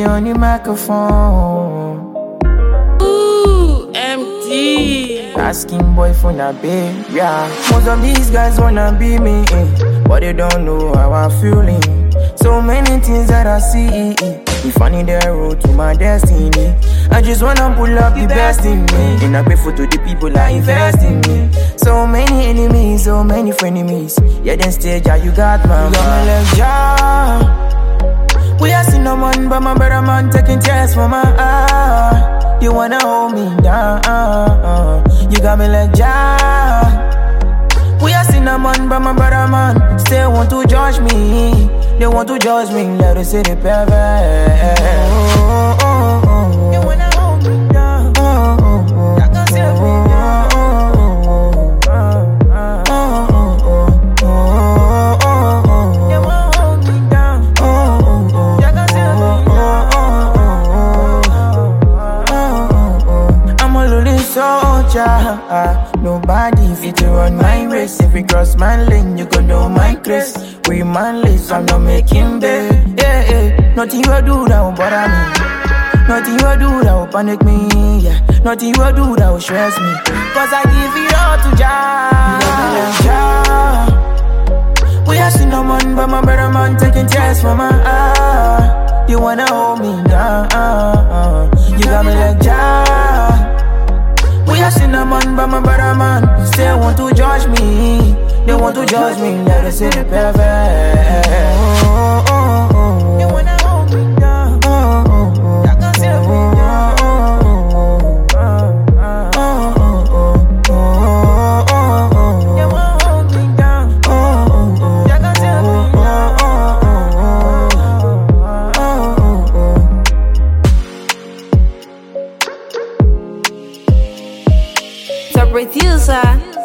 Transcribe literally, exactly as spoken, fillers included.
on the microphone. Ooh, M D. Asking boy for na babe, yeah. Most of these guys wanna be me, eh, but they don't know how I'm feeling. So many things that I see, if funny the road to my destiny. I just wanna pull up the best in me, and I pay for to the people that invest in me. So many enemies, so many frenemies. Yeah, then stage, yeah, you got my, you got my left jaw. We are seen no man, but my brother man taking tears from my eye. You wanna hold me down, you got me like ja. We are seen no man, but my brother man still want to judge me. They want to judge me, let us say the pervert. Oh, oh, oh, oh. You wanna hold me down, oh, oh, oh. I can still be down, oh, oh, oh, oh, oh, oh, oh, oh, oh. You wanna hold me down, oh, oh, oh. I can still be down, oh, oh, oh. I'm a lonely soldier. Nobody fit to run my race. If we cross my lane, you gon' know my grace. We manless, I'm not making bed. Yeah, yeah. Nothing you do that will bother me. Nothing you do that will panic me. Yeah. Nothing you do that will stress me. Cause I give it all to Jah. We are seen no man, but my brother man taking tears from my eye. You wanna hold me down, you got me like Jah. We are seen a man, but my brother man still want to judge me. They want to judge me, let us say the pervert. Oh, oh, oh, oh. You wanna hold me down, oh, oh, oh. I can still be down, oh, oh, oh, oh, oh, oh, oh, oh. You wanna hold me down, oh, oh, oh. I can still be down, oh, oh, oh, oh, oh. The producer.